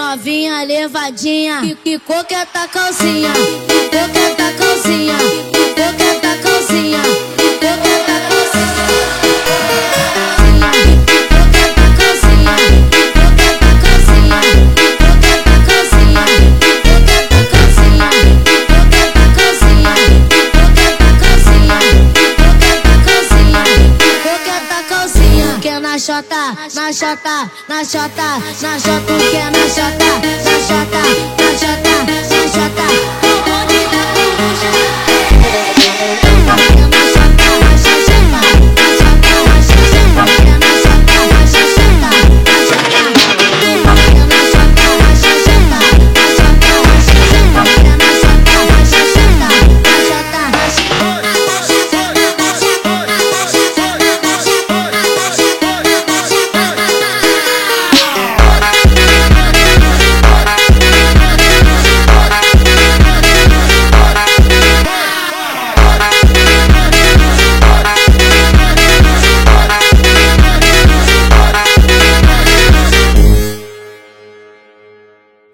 novinha levadinha, que coqueta calcinha, que coqueta calcinha, que coqueta calcinha, que coqueta calcinha, coqueta calcinha, coqueta calcinha, coqueta calcinha, coqueta calcinha, coqueta calcinha, coqueta calcinha, que é na xota, na xota, na xota, na xota.